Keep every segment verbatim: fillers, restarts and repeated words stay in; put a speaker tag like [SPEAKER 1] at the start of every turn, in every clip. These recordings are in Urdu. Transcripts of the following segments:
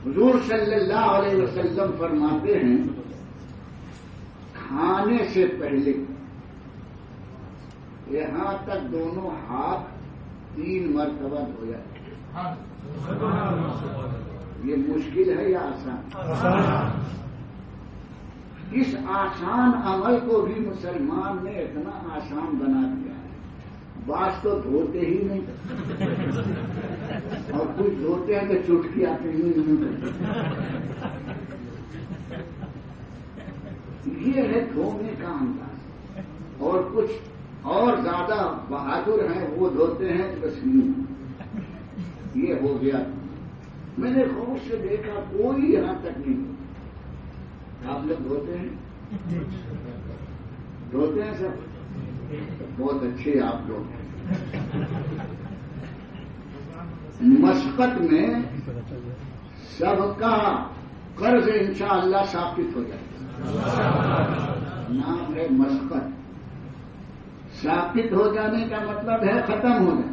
[SPEAKER 1] حضور صلی اللہ علیہ وسلم فرماتے ہیں کھانے سے پہلے یہاں تک دونوں ہاتھ تین مرتبہ دھویا. یہ مشکل ہے یا آسان؟ اس آسان عمل کو بھی مسلمان نے اتنا آسان بنا دیا ہے. بعض تو دھوتے ہی نہیں اور کچھ دھوتے ہیں تو چٹکی آتے ہی نہیں کرتے. یہ ہے دھونے کا انداز. اور کچھ اور زیادہ بہادر ہیں وہ دھوتے ہیں تسلیم. یہ ہو گیا. میں نے خوش سے دیکھا کوئی یہاں تک نہیں. آپ لوگ دھوتے ہیں دھوتے ہیں سب. بہت اچھے آپ لوگ ہیں. مشقت میں سب کا قرض انشاءاللہ ثابت ہو جائے گا. نام ہے مشقت. ثابت ہو جانے کا مطلب ہے ختم ہو جانا.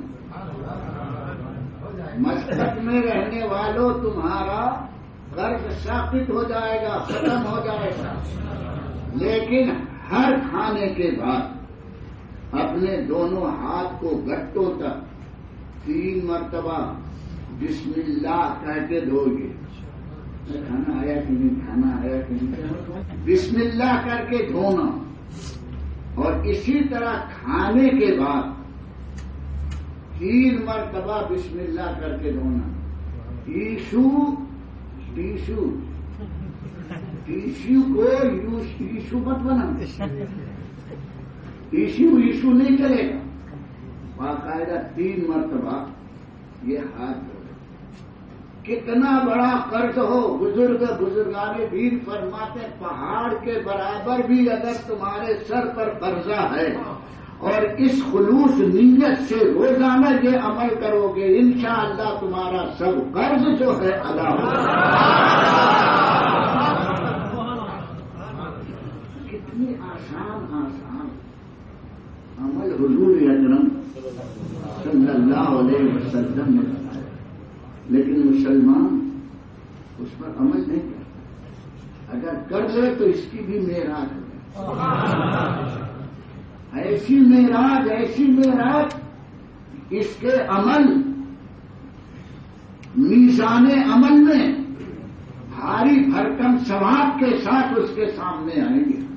[SPEAKER 1] مشقت میں رہنے والوں تمہارا قرض ثابت ہو جائے گا, ختم ہو جائے گا. لیکن ہر کھانے کے بعد اپنے دونوں ہاتھ کو گٹوں تک تین مرتبہ بسم اللہ کہہ کے دھو گے. کھانا آیا کہ نہیں, کھانا آیا کہ نہیں, بسم اللہ کر کے دھونا. اور اسی طرح کھانے کے بعد تین مرتبہ بسم اللہ کر کے دھونا. ٹیشو ٹیشو ٹیشو کو ٹیشو مت بنا. ٹیشو ایشو نہیں چلے گا. باقاعدہ تین مرتبہ یہ ہاتھ دھو. کتنا بڑا قرض ہو, بزرگ بزرگان دین فرماتے پہاڑ کے برابر بھی اگر تمہارے سر پر قرضہ ہے اور اس خلوص نیت سے روزانہ یہ عمل کرو گے انشاءاللہ تمہارا سب قرض جو ہے ادا ہوگا. کتنی آسان آسان عمل حضور اکرم صلی اللہ علیہ وسلم نے بتایا. لیکن مسلمان اس پر عمل نہیں کرتا. اگر کر لے تو اس کی بھی معراج ہے. ایسی معراج ایسی معراج اس کے عمل میزان عمل میں بھاری بھرکم ثواب کے ساتھ اس کے سامنے آئیں گے.